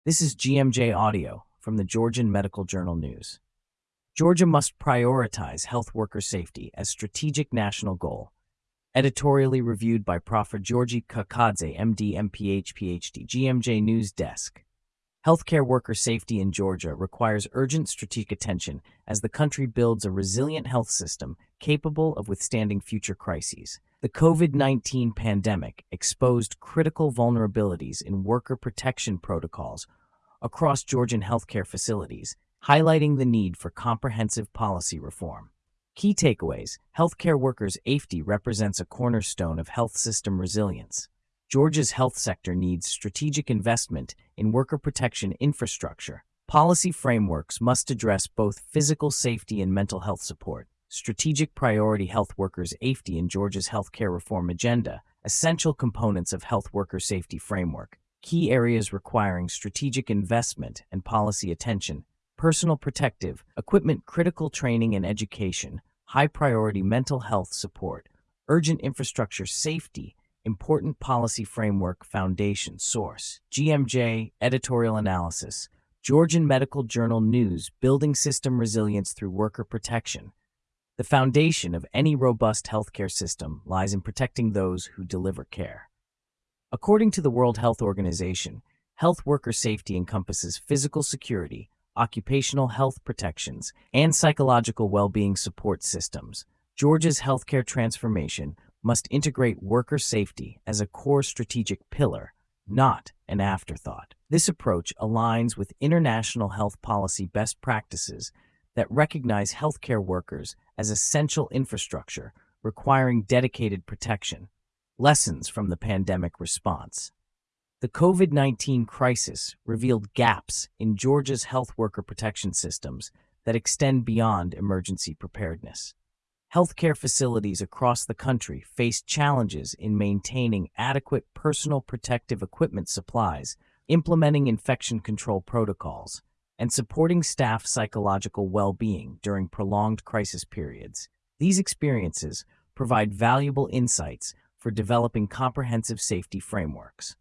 This is GMJ Audio from the Georgian Medical Journal News. Georgia must prioritize health worker safety as strategic national goal. Editorially reviewed by Prof. Georgi Kakadze, MD, MPH, PhD, GMJ News Desk. Healthcare worker safety in Georgia requires urgent strategic attention as the country builds a resilient health system capable of withstanding future crises. The COVID-19 pandemic exposed critical vulnerabilities in worker protection protocols across Georgian healthcare facilities, highlighting the need for comprehensive policy reform. Key takeaways: healthcare workers' safety represents a cornerstone of health system resilience. Georgia's health sector needs strategic investment in worker protection infrastructure. Policy frameworks must address both physical safety and mental health support. Strategic priority: health workers' safety in Georgia's healthcare reform agenda. Essential components of health worker safety framework. Key areas requiring strategic investment and policy attention: personal protective equipment, critical training and education, high priority mental health support, urgent infrastructure safety, important policy framework foundation. Source: GMJ Editorial Analysis. Georgian Medical Journal News. Building system resilience through worker protection. The foundation of any robust healthcare system lies in protecting those who deliver care. According to the World Health Organization, health worker safety encompasses physical security, occupational health protections, and psychological well-being support systems. Georgia's healthcare transformation must integrate worker safety as a core strategic pillar, not an afterthought. This approach aligns with international health policy best practices that recognize healthcare workers as essential infrastructure requiring dedicated protection. Lessons from the pandemic response. The COVID-19 crisis revealed gaps in Georgia's health worker protection systems that extend beyond emergency preparedness. Healthcare facilities across the country face challenges in maintaining adequate personal protective equipment supplies, implementing infection control protocols, and supporting staff psychological well-being during prolonged crisis periods. These experiences provide valuable insights for developing comprehensive safety frameworks.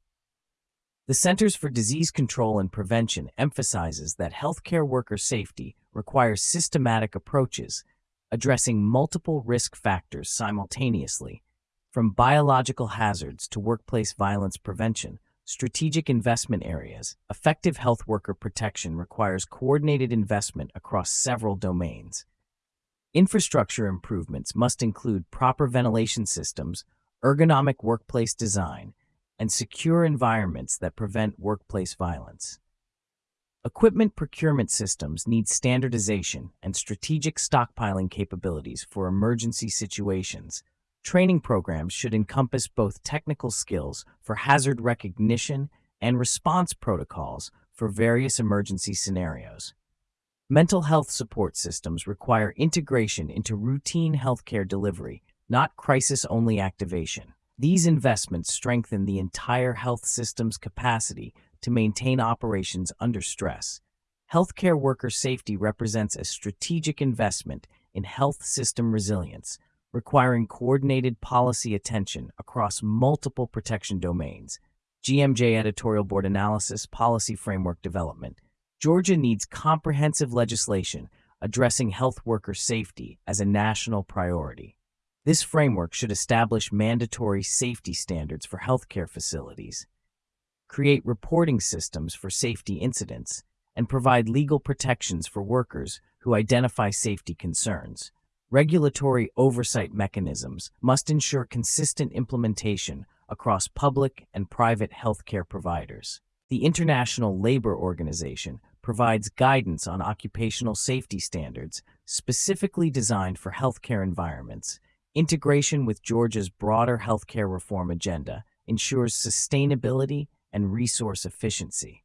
The Centers for Disease Control and Prevention emphasizes that healthcare worker safety requires systematic approaches addressing multiple risk factors simultaneously, from biological hazards to workplace violence prevention. Strategic investment areas. Effective health worker protection requires coordinated investment across several domains. Infrastructure improvements must include proper ventilation systems, ergonomic workplace design, and secure environments that prevent workplace violence. Equipment procurement systems need standardization and strategic stockpiling capabilities for emergency situations. Training programs should encompass both technical skills for hazard recognition and response protocols for various emergency scenarios. Mental health support systems require integration into routine healthcare delivery, not crisis-only activation. These investments strengthen the entire health system's capacity to maintain operations under stress. Healthcare worker safety represents a strategic investment in health system resilience, requiring coordinated policy attention across multiple protection domains. GMJ Editorial Board Analysis. Policy Framework Development. Georgia needs comprehensive legislation addressing health worker safety as a national priority. This framework should establish mandatory safety standards for healthcare facilities, create reporting systems for safety incidents, and provide legal protections for workers who identify safety concerns. Regulatory oversight mechanisms must ensure consistent implementation across public and private healthcare providers. The International Labor Organization provides guidance on occupational safety standards specifically designed for healthcare environments. Integration with Georgia's broader healthcare reform agenda ensures sustainability and resource efficiency.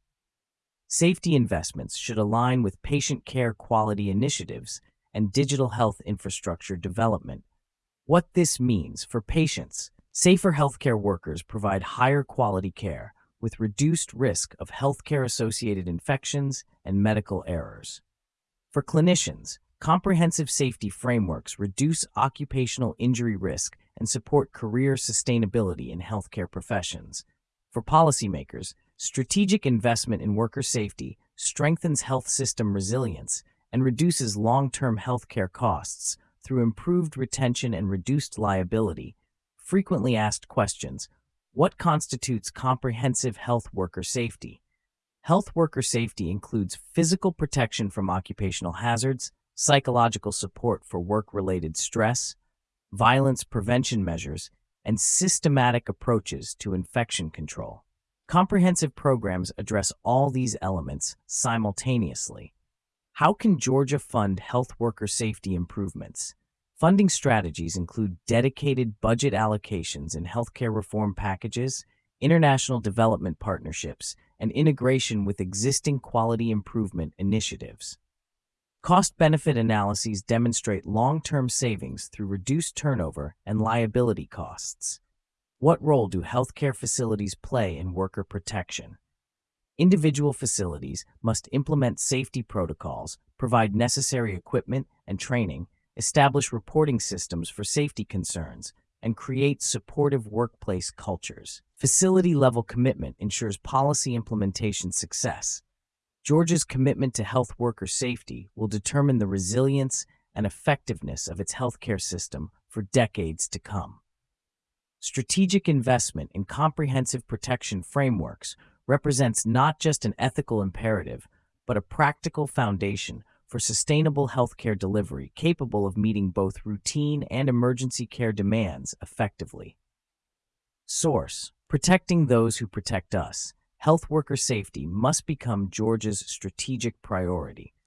Safety investments should align with patient care quality initiatives and digital health infrastructure development. What this means for patients: safer healthcare workers provide higher quality care with reduced risk of healthcare-associated infections and medical errors. For clinicians, comprehensive safety frameworks reduce occupational injury risk and support career sustainability in healthcare professions. For policymakers, Strategic investment in worker safety strengthens health system resilience and reduces long-term healthcare costs through improved retention and reduced liability. Frequently asked questions: what constitutes comprehensive health worker safety? Health worker safety includes physical protection from occupational hazards, psychological support for work-related stress, violence prevention measures, and systematic approaches to infection control. Comprehensive programs address all these elements simultaneously. How can Georgia fund health worker safety improvements? Funding strategies include dedicated budget allocations in healthcare reform packages, international development partnerships, and integration with existing quality improvement initiatives. Cost-benefit analyses demonstrate long-term savings through reduced turnover and liability costs. What role do healthcare facilities play in worker protection? Individual facilities must implement safety protocols, provide necessary equipment and training, establish reporting systems for safety concerns, and create supportive workplace cultures. Facility-level commitment ensures policy implementation success. Georgia's commitment to health worker safety will determine the resilience and effectiveness of its healthcare system for decades to come. Strategic investment in comprehensive protection frameworks represents not just an ethical imperative, but a practical foundation for sustainable healthcare delivery capable of meeting both routine and emergency care demands effectively. Source: protecting those who protect us. Health worker safety must become Georgia's strategic priority.